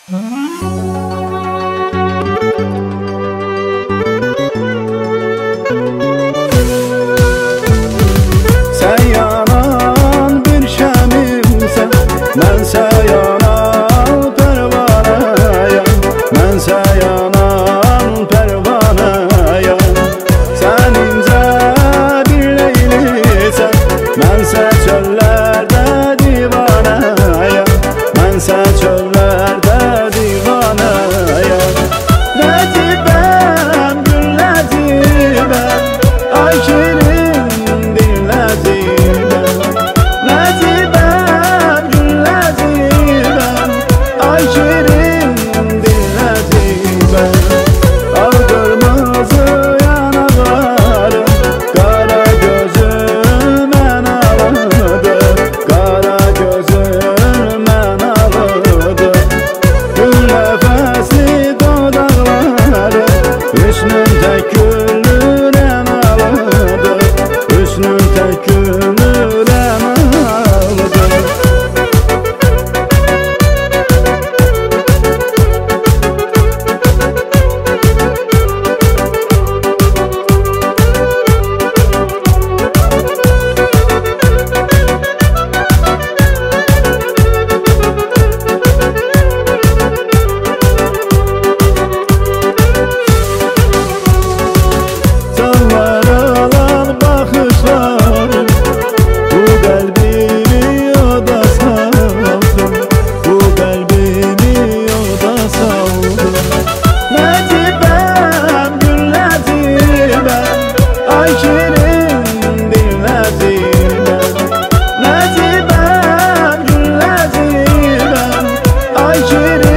Sen yanan bir şemimsen, mənsə yanan pervaneyəm. Mənsə yanan pervaneyəm. Sen incə bir leylisən, mənsə çöllərdə divanəyəm. Mənsə çöllərdə divanəyəm. Ləcibəm, gül ləcibəm, ay şirin dil ləcibəm. Ləcibəm, gül ləcibəm, ay şirin dil ləcibəm. Al qırmızı yanaqlarım, qara gözüm mən ağladı. Qara gözüm mən ağladı. Gül nəfəsli dodaqlarım, hüsnün təküllürəm ağladı. Hüsnün təküllürəm ağladı. Canlar baxışlarım, bu qəlbimi yoda saldım. Bu qəlbimi yoda saldım. Ləcibəm, gül ləcibəm, ay şirin dil ləcibəm. Ləcibəm, gül ləcibəm, ay şirin